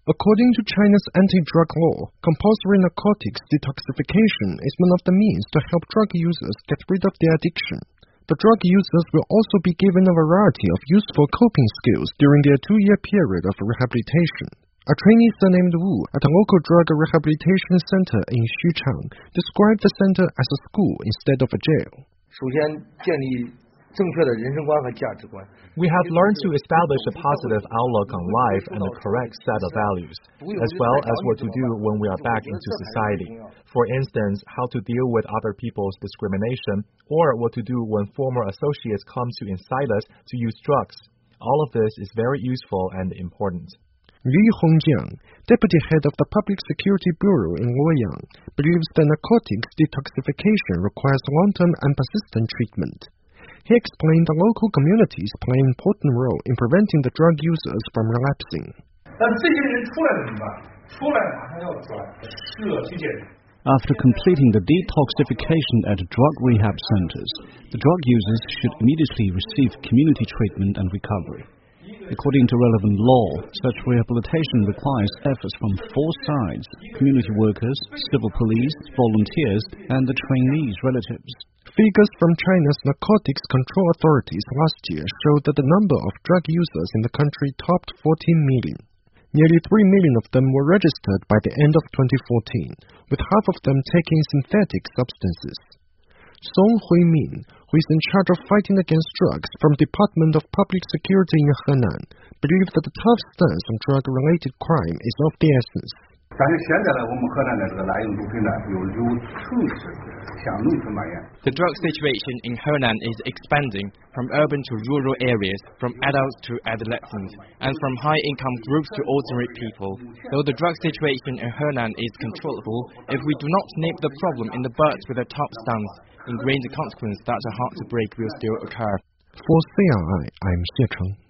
According to China's anti-drug law, compulsory narcotics detoxification is one of the means to help drug users get rid of their addiction. The drug users will also be given a variety of useful coping skills during their 2-year period of rehabilitation. A trainee surnamed Wu at a local drug rehabilitation center in Xuchang described the center as a school instead of a jail. We have learned to establish a positive outlook on life and a correct set of values, as well as what to do when we are back into society. For instance, how to deal with other people's discrimination, or what to do when former associates come to incite us to use drugs. All of this is very useful and important. Li Hongjiang, deputy head of the Public Security Bureau in Luoyang, believes that narcotics detoxification requires long-term and persistent treatment. He explained the local communities play an important role in preventing the drug users from relapsing. After completing the detoxification at drug rehab centers, the drug users should immediately receive community treatment and recovery. According to relevant law, such rehabilitation requires efforts from 4 sides: community workers, civil police, volunteers, and the trainees' relatives. Figures from China's narcotics control authorities last year showed that the number of drug users in the country topped 14 million. Nearly 3 million of them were registered by the end of 2014, with half of them taking synthetic substances. Song Huimin, who is in charge of fighting against drugs from Department of Public Security in Henan, believes that the tough stance on drug-related crime is of the essence. The drug situation in Henan is expanding from urban to rural areas, from adults to adolescents, and from high-income groups to ordinary people. Though the drug situation in Henan is controllable, if we do not nip the problem in the bud with a tough stance, ingrained consequences that are hard to break will still occur. For CRI, I'm Xie Cheng.